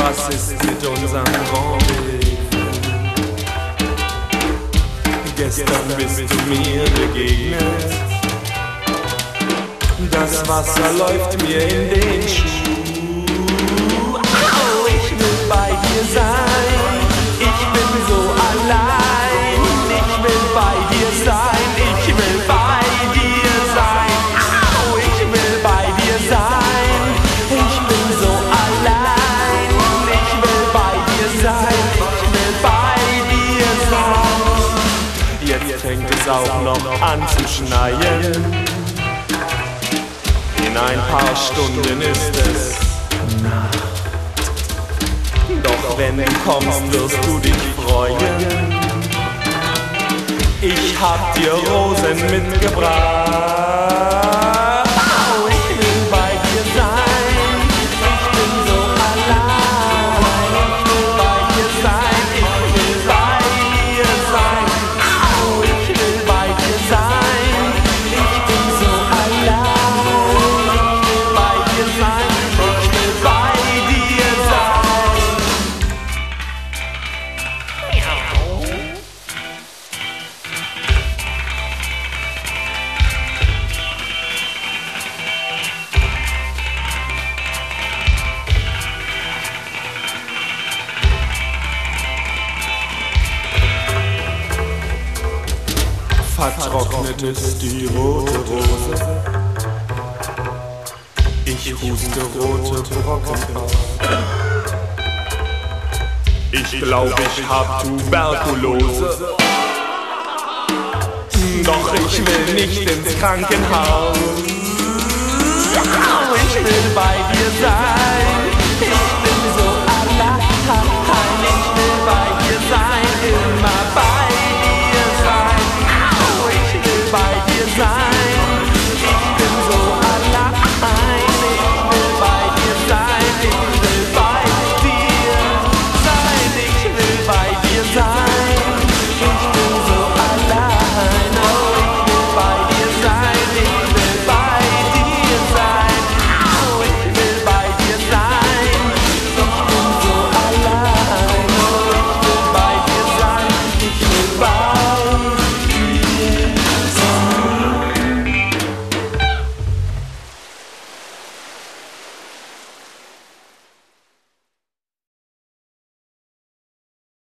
Was ist mit unserem Rendezvous? Gestern bist du mir begegnet. Das Wasser läuft mir in den Schuh. Oh, ich will bei dir sein. Ich bin so allein. Ich will bei dir sein. Ich will bei dir sein. Oh, ich will bei dir sein. Ich bin so allein. Ich will bei dir sein. Ich will bei dir sein. Jetzt fängt es auch noch an zu schneien. In ein paar Stunden ist es Nacht. Doch wenn du kommst, wirst du dich freuen. Ich hab dir Rosen mitgebracht. Oh, ich will bei dir sein. Ich bin so allein. Ich will bei dir sein. Ich will bei dir sein. Oh, ich will bei dir sein. Ich bin so allein. Vertrocknet ist die rote Rose. Ich huste rote Brocken auf. Ich glaub, ich hab Tuberkulose. Doch ich will nicht ins Krankenhaus. Ich will bei dir sein.